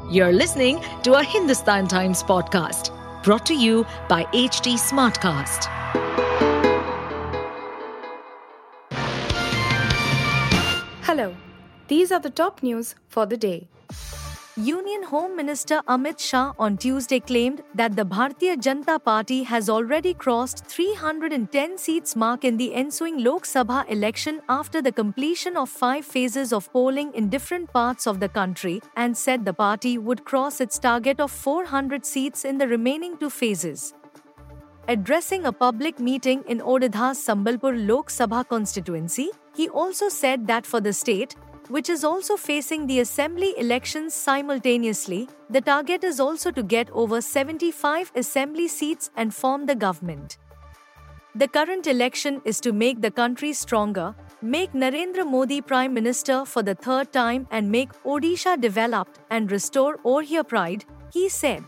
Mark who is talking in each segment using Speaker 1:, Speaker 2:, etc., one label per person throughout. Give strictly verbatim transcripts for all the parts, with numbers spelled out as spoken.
Speaker 1: You're listening to a Hindustan Times podcast brought to you by H T Smartcast.
Speaker 2: Hello, these are the top news for the day. Union Home Minister Amit Shah on Tuesday claimed that the Bharatiya Janata Party has already crossed three hundred ten seats mark in the ensuing Lok Sabha election after the completion of five phases of polling in different parts of the country, and said the party would cross its target of four hundred seats in the remaining two phases. Addressing a public meeting in Odadha's Sambalpur Lok Sabha constituency, he also said that for the state, which is also facing the assembly elections simultaneously, the target is also to get over seventy-five assembly seats and form the government. The current election is to make the country stronger, make Narendra Modi Prime Minister for the third time and make Odisha developed and restore Orhya pride, he said.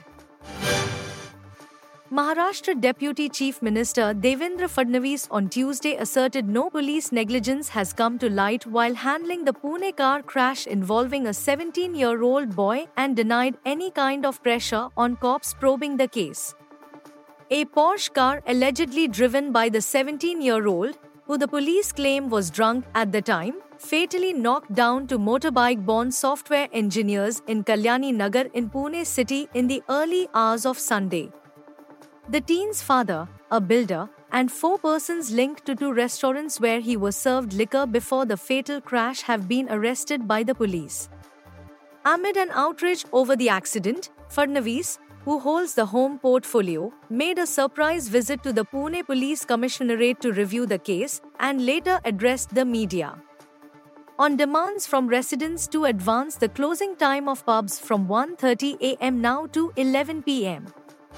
Speaker 2: Maharashtra Deputy Chief Minister Devendra Fadnavis on Tuesday asserted no police negligence has come to light while handling the Pune car crash involving a seventeen-year-old boy and denied any kind of pressure on cops probing the case. A Porsche car allegedly driven by the seventeen-year-old, who the police claim was drunk at the time, fatally knocked down two motorbike-borne software engineers in Kalyani Nagar in Pune city in the early hours of Sunday. The teen's father, a builder, and four persons linked to two restaurants where he was served liquor before the fatal crash have been arrested by the police. Amid an outrage over the accident, Fadnavis, who holds the home portfolio, made a surprise visit to the Pune Police Commissionerate to review the case and later addressed the media. On demands from residents to advance the closing time of pubs from one thirty a.m. now to eleven p.m.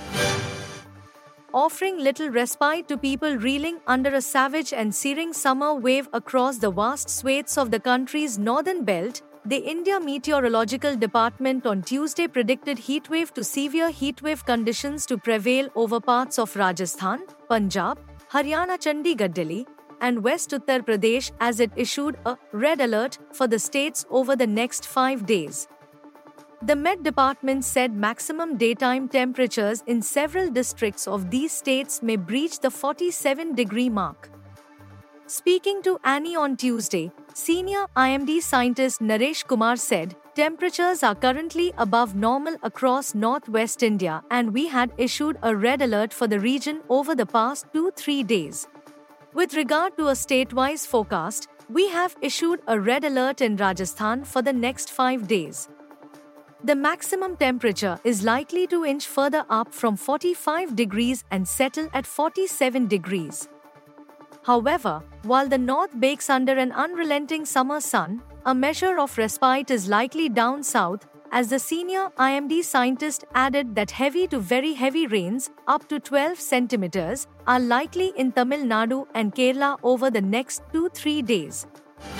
Speaker 2: Offering little respite to people reeling under a savage and searing summer wave across the vast swathes of the country's northern belt, the India Meteorological Department on Tuesday predicted heatwave to severe heatwave conditions to prevail over parts of Rajasthan, Punjab, Haryana, Chandigarh, Delhi, and West Uttar Pradesh as it issued a red alert for the states over the next five days. The Met Department said maximum daytime temperatures in several districts of these states may breach the forty-seven degree mark. Speaking to Annie on Tuesday, senior I M D scientist Naresh Kumar said, temperatures are currently above normal across northwest India and we had issued a red alert for the region over the past two to three days. With regard to a state-wise forecast, we have issued a red alert in Rajasthan for the next five days. The maximum temperature is likely to inch further up from forty-five degrees and settle at forty-seven degrees. However, while the north bakes under an unrelenting summer sun, a measure of respite is likely down south, as the senior I M D scientist added that heavy to very heavy rains, up to twelve centimeters, are likely in Tamil Nadu and Kerala over the next two to three days.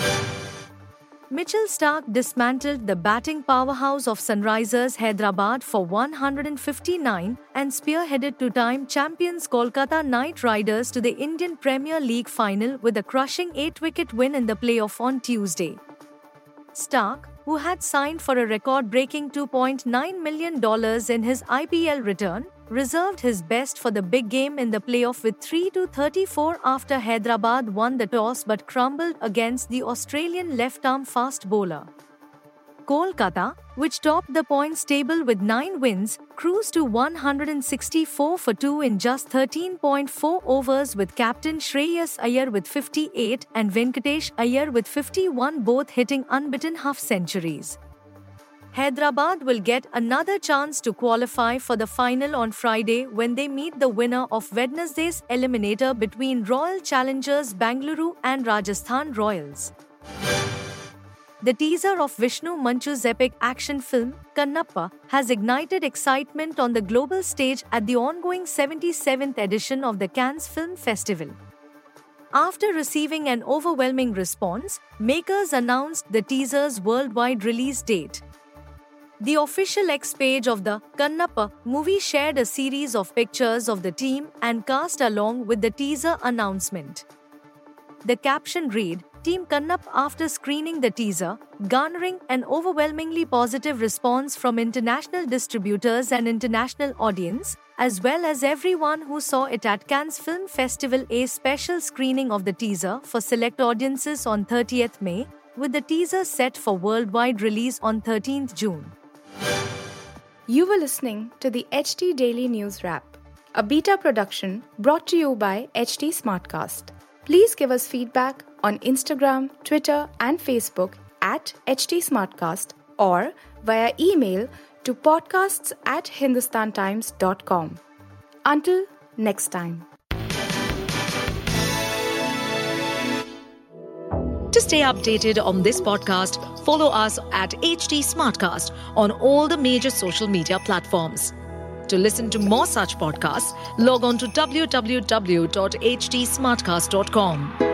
Speaker 2: Mitchell Starc dismantled the batting powerhouse of Sunrisers Hyderabad for one hundred fifty-nine and spearheaded two-time champions Kolkata Knight Riders to the Indian Premier League final with a crushing eight-wicket win in the playoff on Tuesday. Starc, who had signed for a record-breaking two point nine million dollars in his I P L return, reserved his best for the big game in the playoff with three to thirty-four after Hyderabad won the toss but crumbled against the Australian left-arm fast bowler. Kolkata, which topped the points table with nine wins, cruised to one hundred sixty-four for two in just thirteen point four overs with captain Shreyas Iyer with fifty-eight and Venkatesh Iyer with fifty-one, both hitting unbeaten half-centuries. Hyderabad will get another chance to qualify for the final on Friday when they meet the winner of Wednesday's eliminator between Royal Challengers Bengaluru and Rajasthan Royals. The teaser of Vishnu Manchu's epic action film, Kannappa, has ignited excitement on the global stage at the ongoing seventy-seventh edition of the Cannes Film Festival. After receiving an overwhelming response, makers announced the teaser's worldwide release date. The official X page of the Kannappa movie shared a series of pictures of the team and cast along with the teaser announcement. The caption read, Team Kannap after screening the teaser, garnering an overwhelmingly positive response from international distributors and international audience, as well as everyone who saw it at Cannes Film Festival. A special screening of the teaser for select audiences on thirtieth May, with the teaser set for worldwide release on thirteenth June.
Speaker 3: You were listening to the H T Daily News Wrap, a beta production brought to you by H T Smartcast. Please give us feedback on Instagram, Twitter, and Facebook at H T Smartcast or via email to podcasts at hindustan times dot com. Until next time.
Speaker 1: To stay updated on this podcast, follow us at H T Smartcast on all the major social media platforms. To listen to more such podcasts, log on to w w w dot h t smartcast dot com.